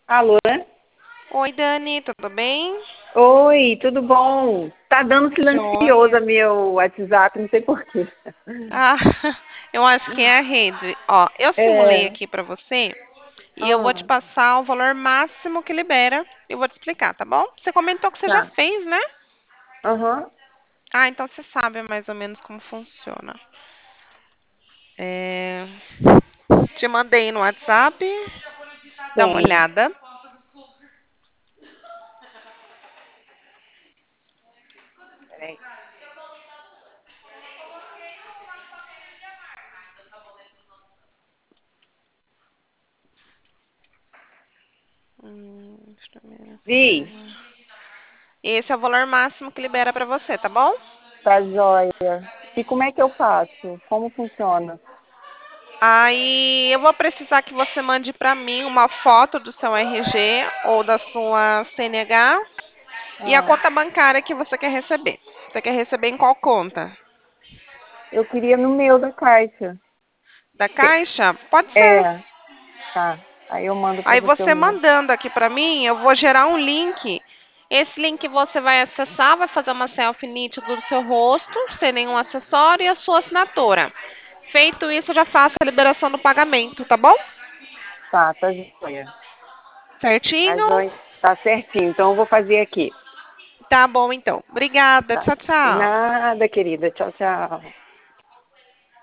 Alô? Oi, Dani, tudo bem? Oi, tudo bom? Tá dando silencioso Joia. a meu WhatsApp, não sei por quê. Ah, eu acho que é a rede. Ó, eu simulei É. aqui para você e eu vou te Ah, passar o valor máximo que libera. Eu vou te explicar, tá bom? Você comentou que você já tá. fez, né? Aham. Ah, então você sabe mais ou menos como funciona. É, Te mandei no WhatsApp. Dá uma Tem. olhada. Peraí. Instrumento. Vi, Esse é o valor máximo que libera para você, tá bom? tá joia. E como é que eu faço? Como funciona? Aí eu vou precisar que você mande para mim uma foto do seu RG ou da sua CNH e a Ah, conta bancária que você quer receber. Você quer receber em qual conta? eu queria no meu da Caixa. Da Te- Caixa? Pode ser. É, tá. Aí eu mando pra Aí você o você meu. mandando aqui para mim, eu vou gerar um link. Esse link você vai acessar, vai fazer uma selfie nítida do seu rosto, sem nenhum acessório e a sua assinatura. Feito isso, eu já faço a liberação do pagamento, tá bom? Tá joia. Tá Certinho? joia. Tá certinho. Então eu vou fazer aqui. Tá bom, então. Obrigada. Tá. Tchau, tchau. Nada, querida. Tchau, tchau.